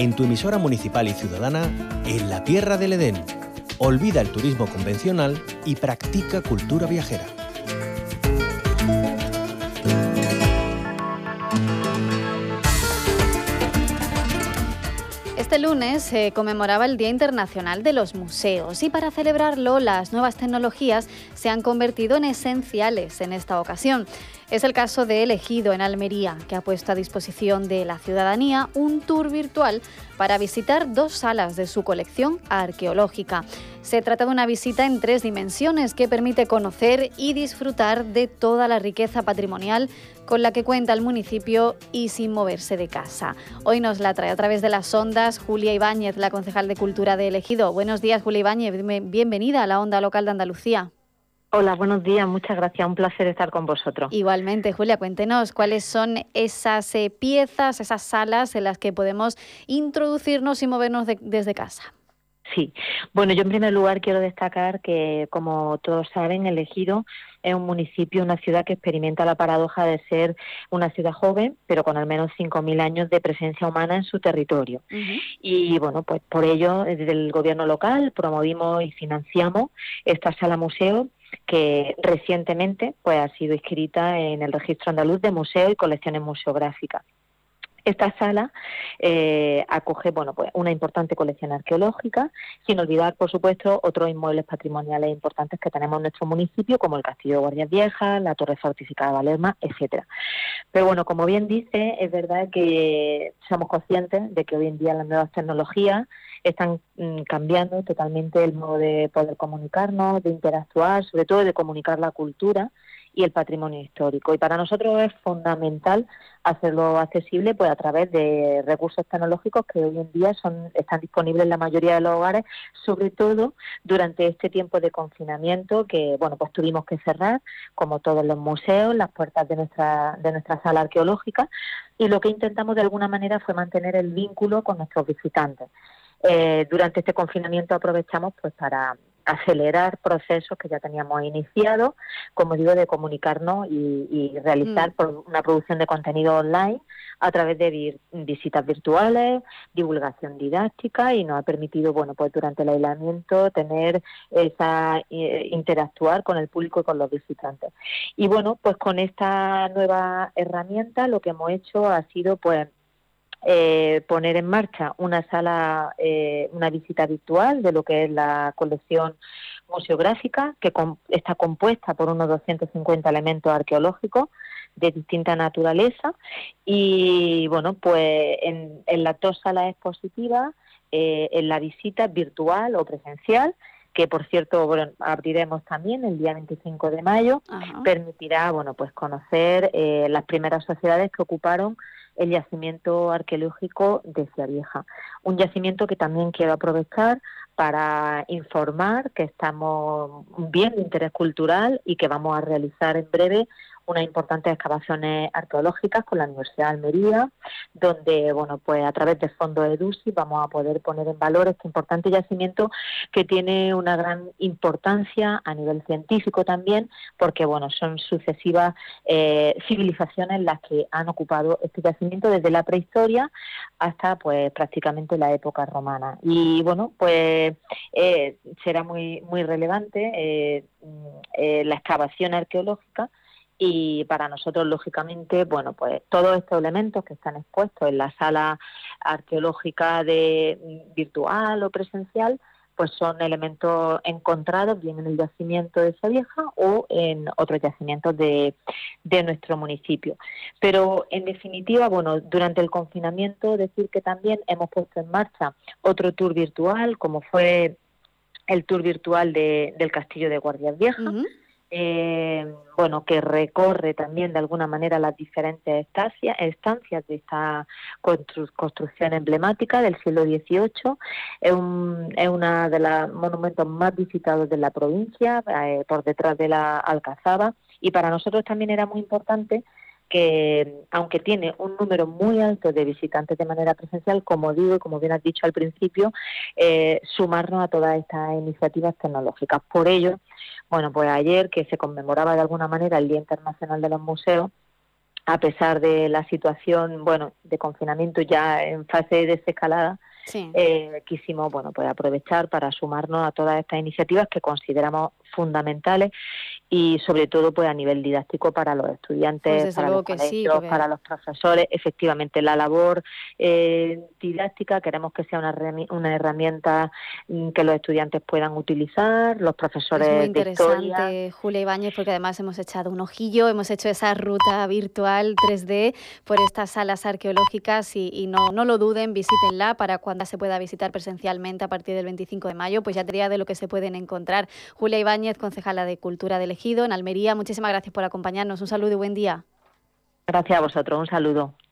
en tu emisora municipal y ciudadana, en la Tierra del Edén. Olvida el turismo convencional y practica cultura viajera. Este lunes se conmemoraba el Día Internacional de los Museos y para celebrarlo las nuevas tecnologías se han convertido en esenciales en esta ocasión. Es el caso de El Ejido en Almería, que ha puesto a disposición de la ciudadanía un tour virtual para visitar 2 salas de su colección arqueológica. Se trata de una visita en 3 dimensiones que permite conocer y disfrutar de toda la riqueza patrimonial con la que cuenta el municipio y sin moverse de casa. Hoy nos la trae a través de las ondas Julia Ibáñez, la concejal de Cultura de El Ejido. Buenos días, Julia Ibáñez, bienvenida a la Onda Local de Andalucía. Hola, buenos días, muchas gracias, un placer estar con vosotros. Igualmente, Julia, cuéntenos cuáles son esas piezas, esas salas en las que podemos introducirnos y movernos desde casa. Sí, bueno, yo en primer lugar quiero destacar que, como todos saben, El Ejido es un municipio, una ciudad que experimenta la paradoja de ser una ciudad joven, pero con al menos 5.000 años de presencia humana en su territorio. Uh-huh. Y bueno, pues por ello, desde el gobierno local promovimos y financiamos esta sala museo, que recientemente pues ha sido inscrita en el Registro Andaluz de Museos y Colecciones Museográficas. Esta sala acoge pues una importante colección arqueológica, sin olvidar, por supuesto, otros inmuebles patrimoniales importantes que tenemos en nuestro municipio, como el Castillo de Guardias Viejas, la Torre Fortificada de Valerma, etcétera. Pero bueno, como bien dice, es verdad que somos conscientes de que hoy en día las nuevas tecnologías están cambiando totalmente el modo de poder comunicarnos, de interactuar, sobre todo de comunicar la cultura y el patrimonio histórico. Y para nosotros es fundamental hacerlo accesible pues a través de recursos tecnológicos que hoy en día están disponibles en la mayoría de los hogares, sobre todo durante este tiempo de confinamiento que bueno pues tuvimos que cerrar, como todos los museos, las puertas de nuestra sala arqueológica, y lo que intentamos de alguna manera fue mantener el vínculo con nuestros visitantes. Durante este confinamiento aprovechamos pues para acelerar procesos que ya teníamos iniciados, como digo, de comunicarnos y realizar una producción de contenido online a través de visitas virtuales, divulgación didáctica, y nos ha permitido, bueno, pues durante el aislamiento tener interactuar con el público y con los visitantes. Y bueno, pues con esta nueva herramienta lo que hemos hecho ha sido pues poner en marcha una sala, una visita virtual de lo que es la colección museográfica, que está compuesta por unos 250 elementos arqueológicos de distinta naturaleza, y bueno, pues en las 2 salas expositivas, en la visita virtual o presencial, que por cierto abriremos también el día 25 de mayo, uh-huh, permitirá bueno pues conocer las primeras sociedades que ocuparon el yacimiento arqueológico de Ciavieja. Un yacimiento que también quiero aprovechar para informar que estamos bien de interés cultural y que vamos a realizar en breve unas importantes excavaciones arqueológicas con la Universidad de Almería, donde bueno pues a través de fondos EDUSI vamos a poder poner en valor este importante yacimiento que tiene una gran importancia a nivel científico también, porque bueno son sucesivas civilizaciones las que han ocupado este yacimiento desde la prehistoria hasta pues prácticamente la época romana. Y bueno pues será muy relevante la excavación arqueológica. Y para nosotros, lógicamente, bueno, pues todos estos elementos que están expuestos en la sala arqueológica virtual o presencial, pues son elementos encontrados bien en el yacimiento de Ciavieja o en otros yacimientos de nuestro municipio. Pero, en definitiva, bueno, durante el confinamiento, decir que también hemos puesto en marcha otro tour virtual, como fue el tour virtual del Castillo de Guardias Viejas, uh-huh, bueno, que recorre también de alguna manera las diferentes estancias de esta construcción emblemática del siglo XVIII. Es una de los monumentos más visitados de la provincia, por detrás de la Alcazaba, y para nosotros también era muy importante que, aunque tiene un número muy alto de visitantes de manera presencial, como digo y como bien has dicho al principio, sumarnos a todas estas iniciativas tecnológicas. Por ello, bueno, pues ayer, que se conmemoraba de alguna manera el Día Internacional de los Museos, a pesar de la situación, de confinamiento ya en fase de desescalada, Sí. Quisimos, pues aprovechar para sumarnos a todas estas iniciativas que consideramos fundamentales y sobre todo pues a nivel didáctico para los estudiantes, Pues desde para luego los que sí, colegios, porque para los profesores. Efectivamente, la labor didáctica queremos que sea una herramienta que los estudiantes puedan utilizar, los profesores es muy de historia. interesante, Julia Ibáñez, porque además hemos echado un ojillo, hemos hecho esa ruta virtual 3D por estas salas arqueológicas y no lo duden, visítenla para cuando se pueda visitar presencialmente a partir del 25 de mayo, pues ya te diría de lo que se pueden encontrar. Julia Ibáñez, concejala de Cultura de Ejido, en Almería, muchísimas gracias por acompañarnos. Un saludo y buen día. Gracias a vosotros, un saludo.